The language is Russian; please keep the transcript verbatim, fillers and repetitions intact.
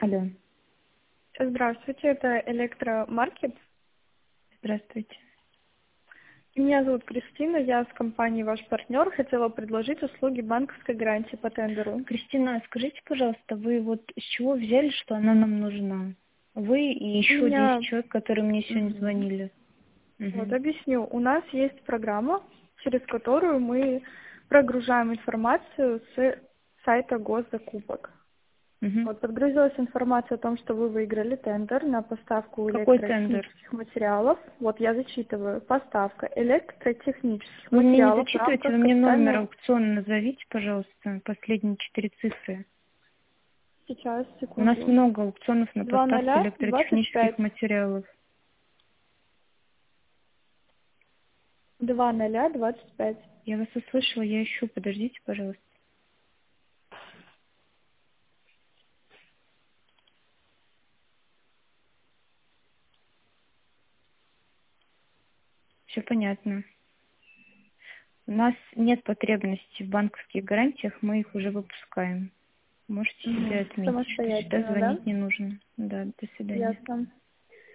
Алло, Здравствуйте, это Электромаркет. здравствуйте. Меня зовут Кристина, я с компанией «Ваш партнер». Хотела предложить услуги банковской гарантии по тендеру. Кристина, скажите, пожалуйста, вы вот с чего взяли, что она нам нужна? Вы и У еще меня... десять человек, которые мне сегодня Мгм. звонили. Вот, Мгм. объясню. У нас есть программа, через которую мы прогружаем информацию с сайта госзакупок. Мгм. Вот, подгрузилась информация о том, что вы выиграли тендер на поставку Какой тендер? электротехнических материалов. Вот я зачитываю. Поставка электротехнических Вы мне не материалов в зачитываете, вы рамках мне номер капитальной... аукциона назовите, пожалуйста, последние четыре цифры. Сейчас, У нас секунду. много аукционов на Два поставку ноля двадцать электротехнических пять. материалов. Два ноля двадцать пять. Я вас услышала, я ищу, подождите, пожалуйста. Все понятно. У нас нет потребности в банковских гарантиях, мы их уже выпускаем. Можете себе Угу. отметить, что сюда Самостоятельно, да? звонить не нужно. Да, до свидания. Ясно.